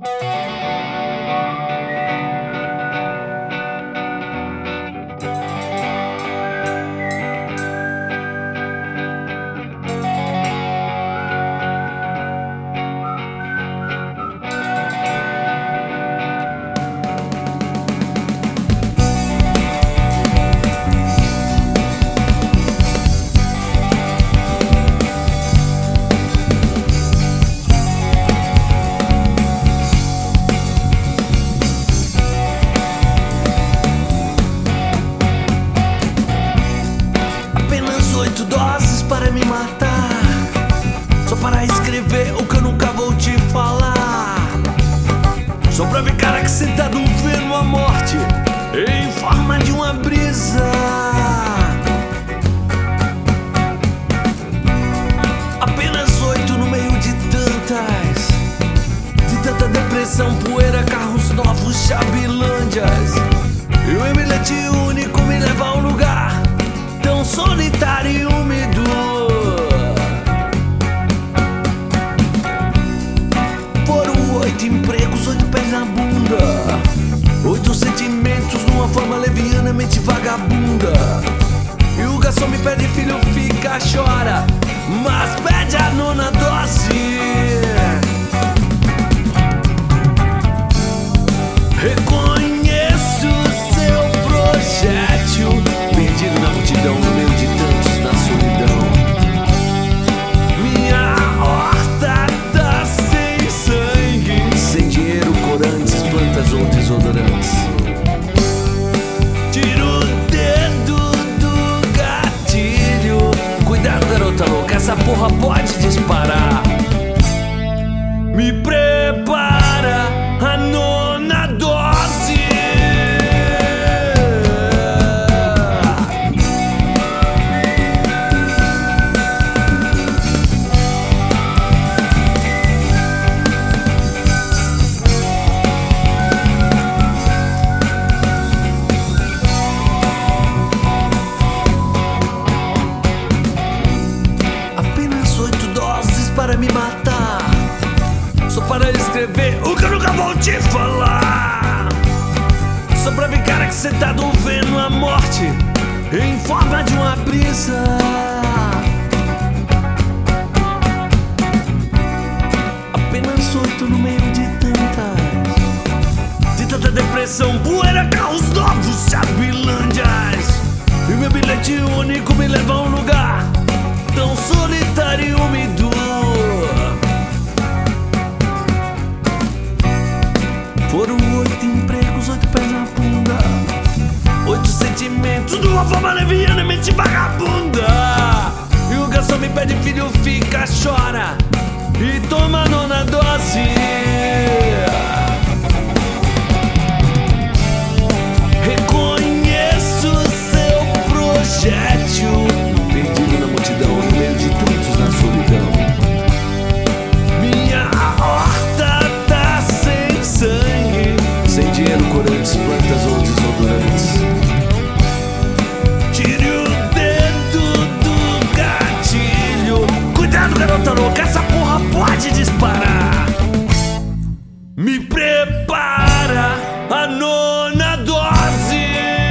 Oito doses para me matar, só para escrever o que eu nunca vou te falar. Só pra ver cara que sentado vendo a morte em forma de uma brisa. Apenas 8 no meio de tanta depressão, poeira, carros novos, chabilândias. E o bilhete único me leva a um lugar tão solitário e úmido. Foram 8 empregos, 8 pés na bunda, 8 sentimentos numa forma levianamente vagabunda. E o garçom me pede, filho, fica, chora, mas pede a 9ª dose. Reconheço seu projétil, perdido na multidão, no meio de tantos na solidão. Minha horta tá sem sangue, sem dinheiro, corantes, plantas ou desodorantes. Tiro o dedo do gatilho, cuidado, garota louca, essa porra pode disparar. Me prepara a 9ª dose. Apenas 8 doses para me matar, só para escrever o que eu nunca vou te falar. Só pra ver cara que sentado vendo a morte em forma de uma brisa. Apenas 8 no meio de tanta depressão, poeira, carros novos, chabilândias. E meu bilhete único me leva a um lugar tão solitário e úmido. Foram 8 empregos, 8 pés na bunda, 8 sentimentos numa forma levianamente vagabunda. E o garçom me pede, filho, fica, chora e toma a 9ª dose. Reconheço seu projétil, perdido na multidão, no meio de tantos na solidão. Minha horta tá sem sangue, sem dinheiro, corantes, plantas ou desodorantes. Tire o dedo do gatilho, cuidado, garota louca, essa porra pode disparar. Me prepara a 9ª dose.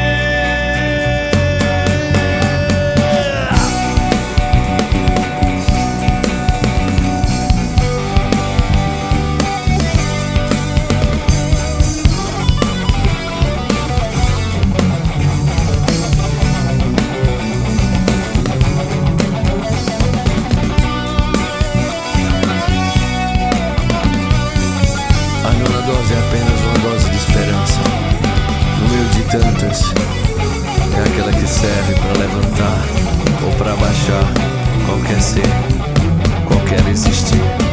A 9ª dose é apenas uma dose de esperança, no meio de tantas. É aquela que serve para levantar ou para baixar qualquer ser, qualquer existir.